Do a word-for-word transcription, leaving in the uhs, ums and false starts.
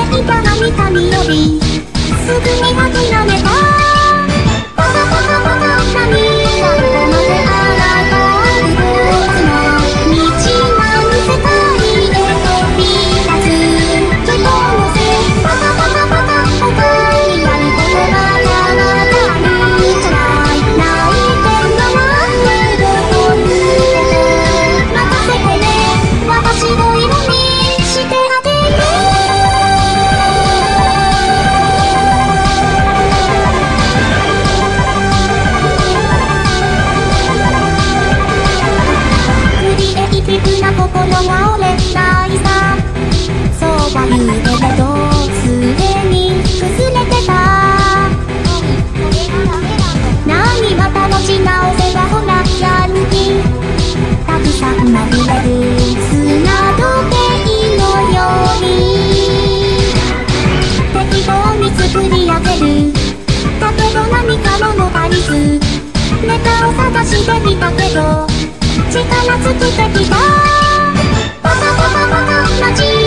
いたが見たみよりすぐに諦めた。パタパタパタ何がどこまであらがう動くの道なん世界へ飛び立つ人のせい。パタパタパタ他にやることがやらなかるんじゃない。泣いてるのは上を向けて任せてね。私の色にしてあげる。クリエイティブな心が折れないさ。そうは言うけれどすでに崩れてた。何また持ち直せばほらやる気たくさんまみれる砂時計のように適当に作り上げる。だけど何か物足りずネタを探してみたけど力尽きてきた。パタパタパタ